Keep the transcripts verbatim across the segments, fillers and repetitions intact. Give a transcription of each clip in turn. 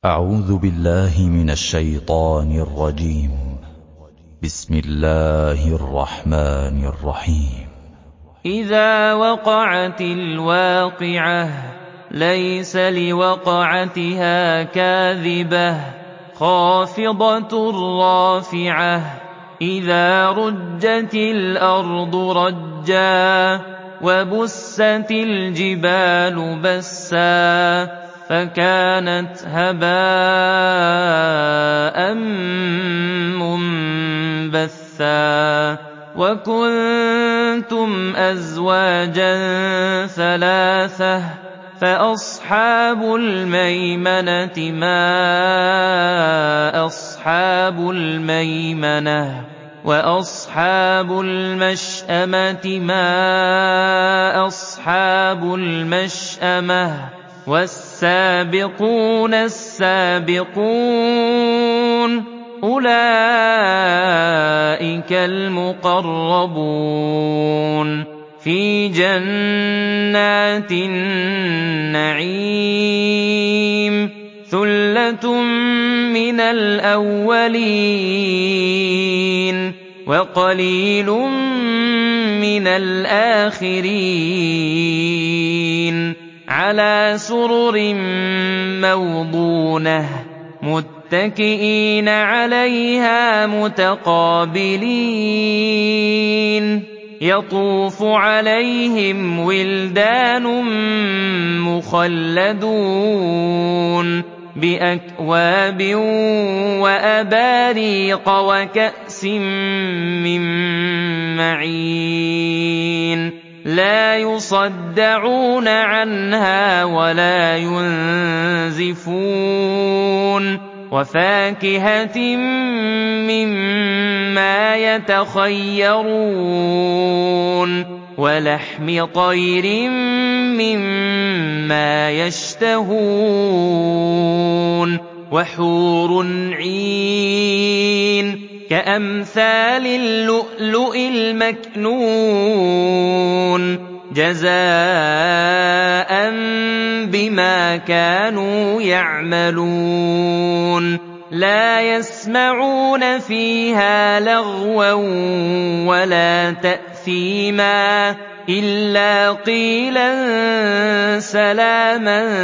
أعوذ بالله من الشيطان الرجيم. بسم الله الرحمن الرحيم. إذا وقعت الواقعة ليس لوقعتها كاذبة خافضة رافعة إذا رجت الأرض رجا وبست الجبال بسا فكانت هباء منبثا وكنتم أزواجا ثلاثة فأصحاب الميمنة ما أصحاب الميمنة وأصحاب المشأمة ما أصحاب المشأمة والسابقون السابقون أولئك المقربون في جنات النعيم ثلة من الأولين وقليل من الآخرين على سرر موضونة متكئين عليها متقابلين يطوف عليهم ولدان مخلدون بأكواب وأباريق وكأس من معين لا يصدعون عنها ولا ينزفون وفاكهة مما يتخيرون ولحم طير مما يشتهون وحور عين كأمثال اللؤلؤ المكنون جزاء بما كانوا يعملون لا يسمعون فيها لغوا ولا تأثيما إلا قيلا سلاما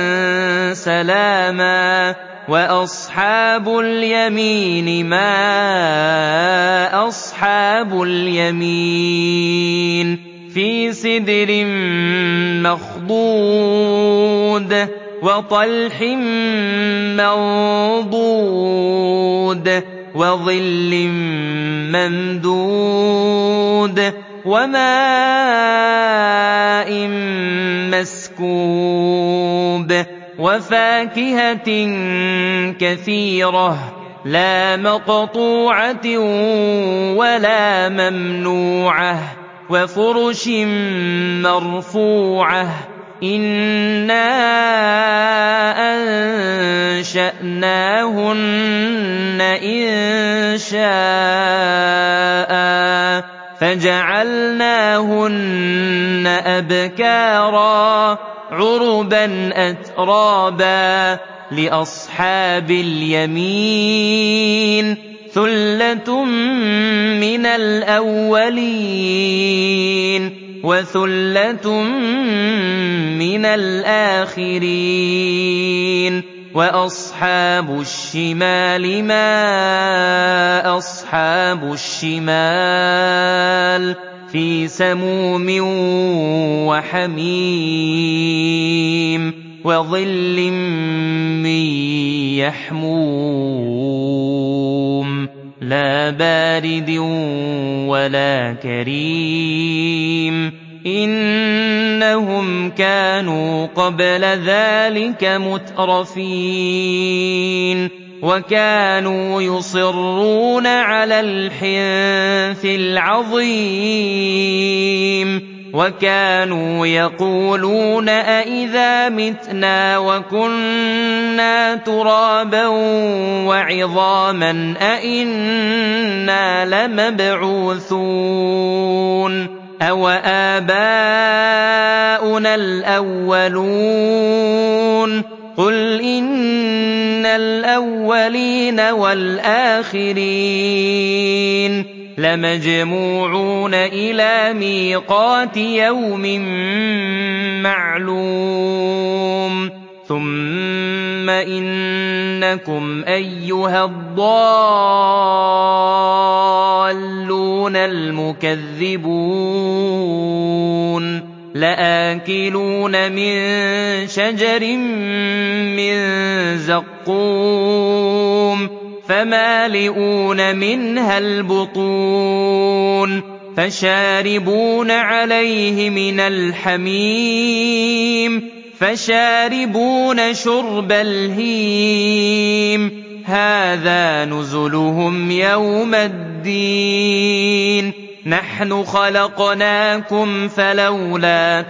سلاما وأصحاب اليمين ما أصحاب اليمين في سدر مخضود وطلح منضود وظل ممدود وماء مسكوب وفاكهة كثيرة لا مقطوعة ولا ممنوعة وفرش مرفوعة إنا أنشأناهن إنشاء فجعلناهن أبكارا عربا أترابا لأصحاب اليمين ثلة من الأولين وثلة من الآخرين وأصحاب الشمال ما أصحاب الشمال في سموم وحميم وظل من يحموم لا بارد ولا كريم إنهم كانوا قبل ذلك مترفين وكانوا يصرون على الحنث العظيم وكانوا يقولون أئذا متنا وكنا ترابا وعظاما أئنا لمبعوثون أو آباؤنا الأولون قُلْ إِنَّ الْأَوَّلِينَ وَالْآخِرِينَ لَمَجْمُوعُونَ إِلَىٰ مِيقَاتِ يَوْمٍ مَّعْلُومٍ ثُمَّ إِنَّكُمْ أَيُّهَا الضَّالُّونَ الْمُكَذِّبُونَ لَآكِلُونَ مِن شَجَرٍ مِّن زَقُّومٍ فَمَالِئُونَ مِنْهَا الْبُطُونَ فَشَارِبُونَ عَلَيْهِ مِنَ الْحَمِيمِ فَشَارِبُونَ شُرْبَ الْهِيمِ هَٰذَا نُزُلُهُمْ يَوْمَ الدِّينِ نَحْنُ خَلَقْنَاكُمْ فَلَوْلَا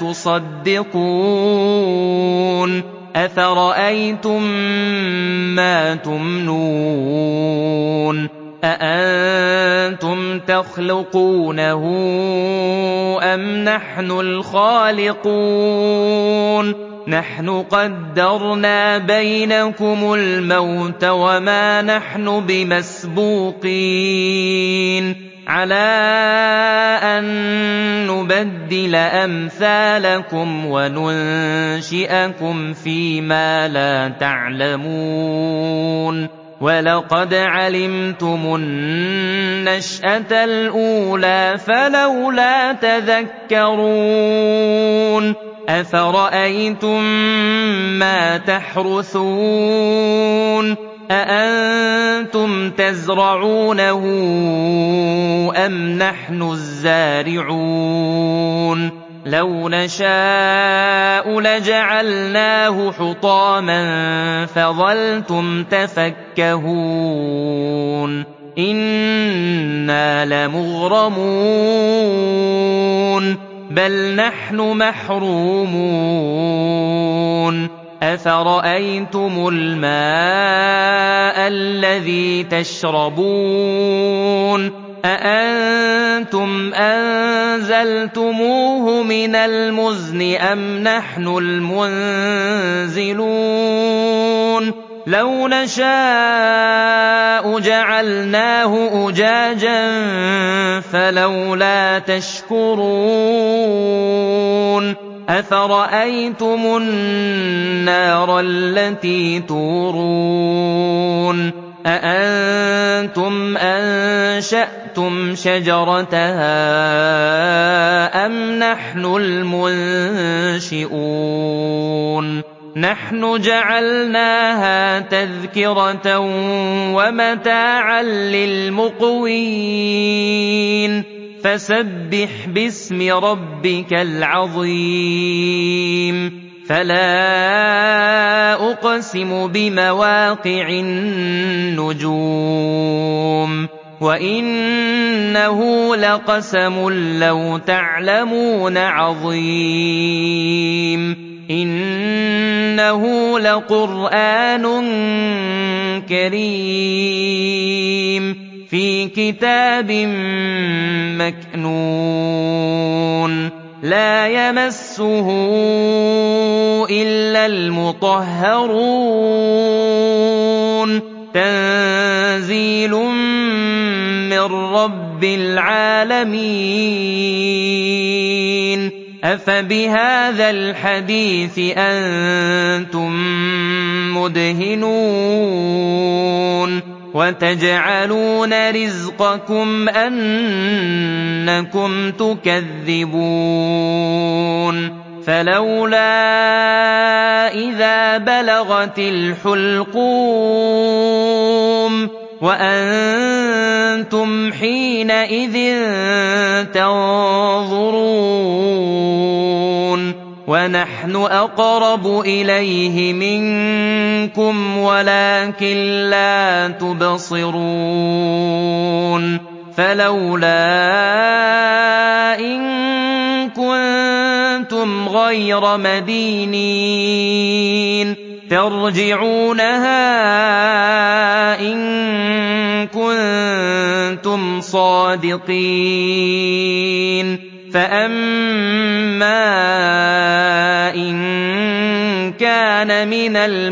تُصَدِّقُونَ أَفَرَأَيْتُم مَّا تُمْنُونَ أَأَنتُمْ تَخْلُقُونَهُ أَمْ نَحْنُ الْخَالِقُونَ نَحْنُ قَدَّرْنَا بَيْنَكُمُ الْمَوْتَ وَمَا نَحْنُ بِمَسْبُوقِينَ عَلَىٰ أَن نُّبَدِّلَ أَمْثَالَكُمْ وَنُنشِئَكُمْ فِيمَا لَا تَعْلَمُونَ وَلَقَدْ عَلِمْتُمُ النَّشْأَةَ الْأُولَىٰ فَلَوْلَا تَذَكَّرُونَ أَفَرَأَيْتُم مَّا تَحْرُثُونَ أَأَنتُمْ تَزْرَعُونَهُ أَمْ نَحْنُ الزَّارِعُونَ لَوْ نَشَاءُ لَجَعَلْنَاهُ حُطَامًا فَظَلْتُمْ تَفَكَّهُونَ إِنَّا لَمُغْرَمُونَ بَلْ نَحْنُ مَحْرُومُونَ أَفَرَأَيْتُمُ الْمَاءَ الَّذِي تَشْرَبُونَ أَأَنتُمْ أَنزَلْتُمُوهُ مِنَ الْمُزْنِ أَمْ نَحْنُ الْمُنزِلُونَ لَوْ نَشَاءُ جَعَلْنَاهُ أُجَاجًا فَلَوْلَا تَشْكُرُونَ أَفَرَأَيْتُمُ النَّارَ الَّتِي تُورُونَ أَأَنتُمْ أَنشَأْتُمْ شَجَرَتَهَا أَمْ نَحْنُ الْمُنشِئُونَ نَحْنُ جَعَلْنَاهَا تَذْكِرَةً وَمَتَاعًا لِّلْمُقْوِينَ فَسَبِّحْ بِاسْمِ رَبِّكَ الْعَظِيمِ فَلَا أُقْسِمُ بِمَوَاقِعِ النُّجُومِ وَإِنَّهُ لَقَسَمٌ لَّوْ تَعْلَمُونَ عَظِيمٌ إِنَّهُ لَقُرْآنٌ كَرِيمٌ فِي كِتَابٍ مَّكْنُونٍ لَّا يَمَسُّهُ إِلَّا الْمُطَهَّرُونَ تَنزِيلٌ مِّن رَّبِّ الْعَالَمِينَ أَفَبِهَٰذَا الْحَدِيثِ أَنتُم مُّدْهِنُونَ وَتَجْعَلُونَ رِزْقَكُمْ أَنَّكُمْ تُكَذِّبُونَ فَلَوْلَا إِذَا بَلَغَتِ الْحُلْقُومَ وَأَنتُمْ حِينَئِذٍ تَنظُرُونَ وَنَحْنُ أَقْرَبُ إِلَيْهِ مِنكُمْ وَلَٰكِن لَّا تُبْصِرُونَ فَلَوْلَا إِن كُنتُمْ غَيْرَ مَدِينِينَ تَرْجِعُونَهَا إِن كُنتُمْ صَادِقِينَ فَأَمَّا إِن كَانَ كَانَ مِنَ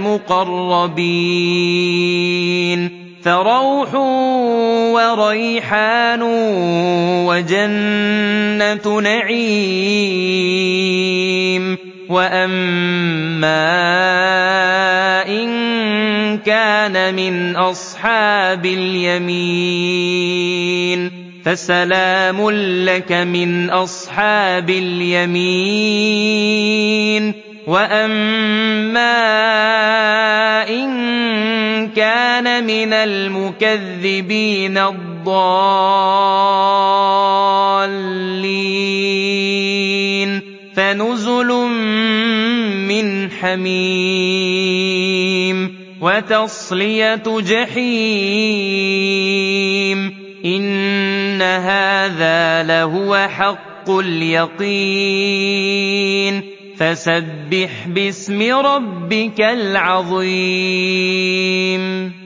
الْمُقَرَّبِينَ فَرَوْحٌ وَرَيْحَانٌ وَجَنَّتُ نَعِيمٍ وَأَمَّا إِن كَانَ مِنْ أَصْحَابِ الْيَمِينِ فَسَلَامٌ لَّكَ مِنْ أَصْحَابِ الْيَمِينِ وَأَمَّا إِن كَانَ مِنَ الْمُكَذِّبِينَ الضَّالِّينَ فَنُزُلٌ مِّنْ حَمِيمٍ وَتَصْلِيَةُ جَحِيمٍ إِنَّ هَٰذَا لَهُوَ حَقُّ الْيَقِينِ فَسَبِّحْ بِاسْمِ رَبِّكَ الْعَظِيمِ